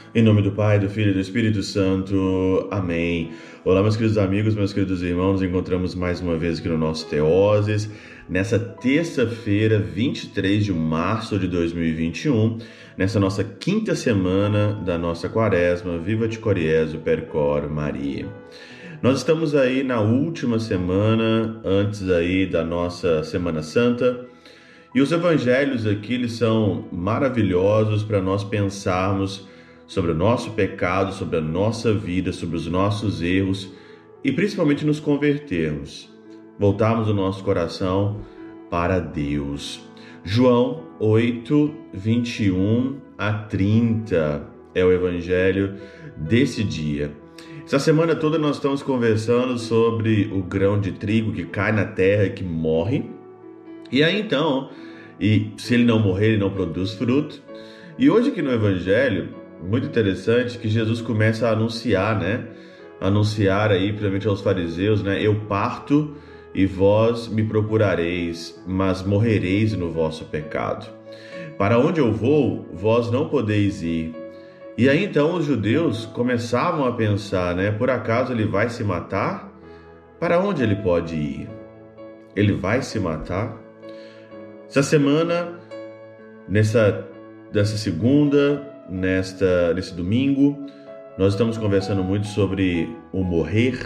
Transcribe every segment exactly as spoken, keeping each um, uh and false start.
Em nome do Pai, do Filho e do Espírito Santo. Amém. Olá, meus queridos amigos, meus queridos irmãos. Nos encontramos mais uma vez aqui no nosso Teoses, nessa terça-feira, vinte e três de março de dois mil e vinte e um, nessa nossa quinta semana da nossa quaresma. Viva de Coriezo, Percor Maria. Nós estamos aí na última semana, antes aí da nossa Semana Santa, e os evangelhos aqui, eles são maravilhosos para nós pensarmos sobre o nosso pecado, sobre a nossa vida, sobre os nossos erros e principalmente nos convertermos, voltarmos o nosso coração para Deus. João oito, vinte e um a trinta é o evangelho desse dia. Essa semana toda nós estamos conversando sobre o grão de trigo que cai na terra e que morre. E aí então, e se ele não morrer, ele não produz fruto. E hoje aqui no evangelho, muito interessante que Jesus começa a anunciar, né? Anunciar aí, principalmente aos fariseus, né? Eu parto e vós me procurareis, mas morrereis no vosso pecado. Para onde eu vou, vós não podeis ir. E aí então os judeus começavam a pensar, né? Por acaso ele vai se matar? Para onde ele pode ir? Ele vai se matar? Essa semana, nessa, dessa segunda, Nesta, nesse domingo, nós estamos conversando muito sobre o morrer,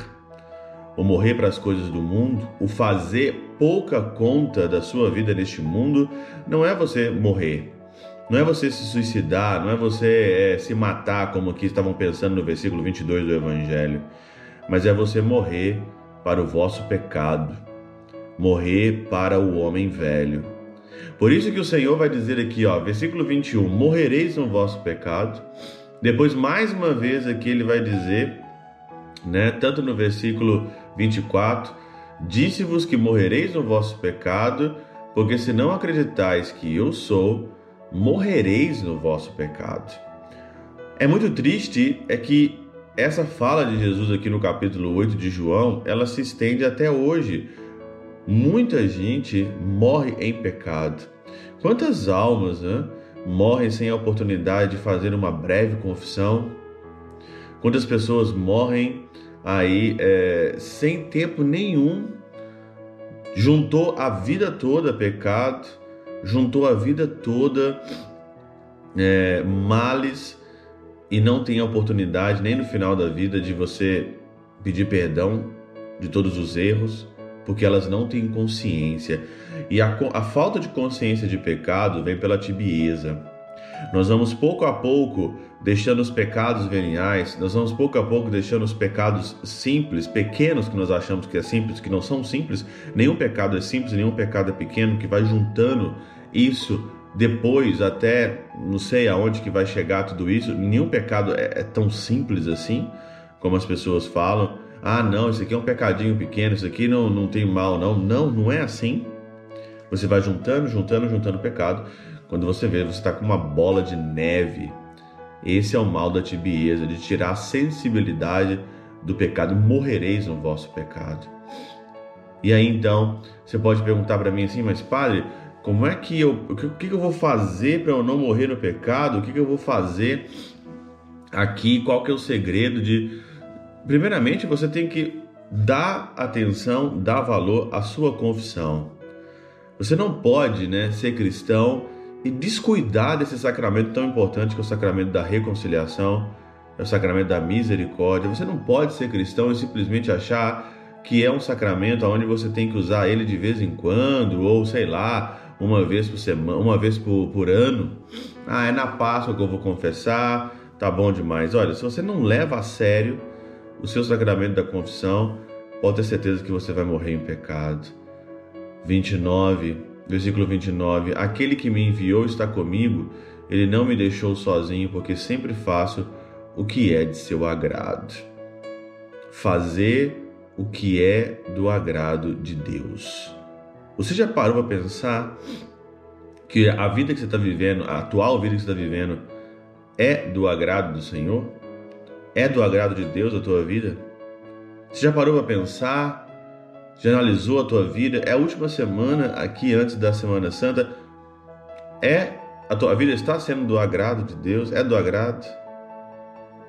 o morrer para as coisas do mundo, o fazer pouca conta da sua vida neste mundo. Não é você morrer, não é você se suicidar, não é você é, se matar, como aqui estavam pensando no versículo vinte e dois do Evangelho, mas é você morrer para o vosso pecado, morrer para o homem velho. Por isso que o Senhor vai dizer aqui, ó, versículo vinte e um, morrereis no vosso pecado. Depois, mais uma vez aqui ele vai dizer, né, tanto no versículo vinte e quatro, disse-vos que morrereis no vosso pecado, porque se não acreditais que eu sou, morrereis no vosso pecado. É muito triste é que essa fala de Jesus aqui no capítulo oito de João, ela se estende até hoje. Muita gente morre em pecado. Quantas almas, né, morrem sem a oportunidade de fazer uma breve confissão? Quantas pessoas morrem aí é, sem tempo nenhum? Juntou a vida toda pecado, juntou a vida toda é, males e não tem a oportunidade nem no final da vida de você pedir perdão de todos os erros, porque elas não têm consciência. E a, a falta de consciência de pecado vem pela tibieza. Nós vamos pouco a pouco deixando os pecados veniais, nós vamos pouco a pouco deixando os pecados simples, pequenos, que nós achamos que é simples, que não são simples. Nenhum pecado é simples, nenhum pecado é pequeno, que vai juntando isso depois até não sei aonde que vai chegar tudo isso. Nenhum pecado é, é tão simples assim, como as pessoas falam. Ah, não, isso aqui é um pecadinho pequeno, isso aqui não, não tem mal, não. Não, não é assim. Você vai juntando, juntando, juntando pecado. Quando você vê, você está com uma bola de neve. Esse é o mal da tibieza, de tirar a sensibilidade do pecado. Morrereis no vosso pecado. E aí, então, você pode perguntar para mim assim, mas padre, como é que eu, o que, que eu vou fazer para eu não morrer no pecado? O que, que eu vou fazer aqui? Qual que é o segredo de... Primeiramente, você tem que dar atenção, dar valor à sua confissão. Você não pode, né, ser cristão e descuidar desse sacramento tão importante que é o sacramento da reconciliação, é o sacramento da misericórdia. Você não pode ser cristão e simplesmente achar que é um sacramento onde você tem que usar ele de vez em quando, ou sei lá, uma vez por semana, uma vez por, por ano. Ah, é na Páscoa que eu vou confessar, tá bom demais. Olha, se você não leva a sério o seu sacramento da confissão, pode ter certeza que você vai morrer em pecado. vinte e nove, versículo vinte e nove, aquele que me enviou está comigo, ele não me deixou sozinho, porque sempre faço o que é de seu agrado. Fazer o que é do agrado de Deus. Você já parou para pensar que a vida que você está vivendo, a atual vida que você está vivendo, é do agrado do Senhor? É do agrado de Deus a tua vida? Você já parou para pensar? Já analisou a tua vida? É a última semana aqui antes da Semana Santa. É, a tua vida está sendo do agrado de Deus? É do agrado?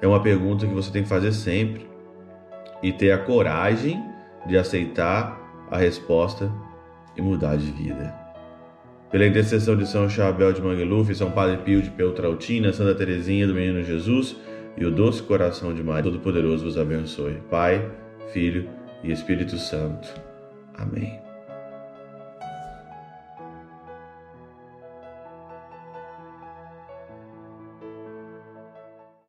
É uma pergunta que você tem que fazer sempre e ter a coragem de aceitar a resposta e mudar de vida. Pela intercessão de São Chabel de Mangluf, São Padre Pio de Peltrautina, Santa Teresinha do Menino Jesus e o doce coração de Maria, Todo-Poderoso vos abençoe. Pai, Filho e Espírito Santo. Amém.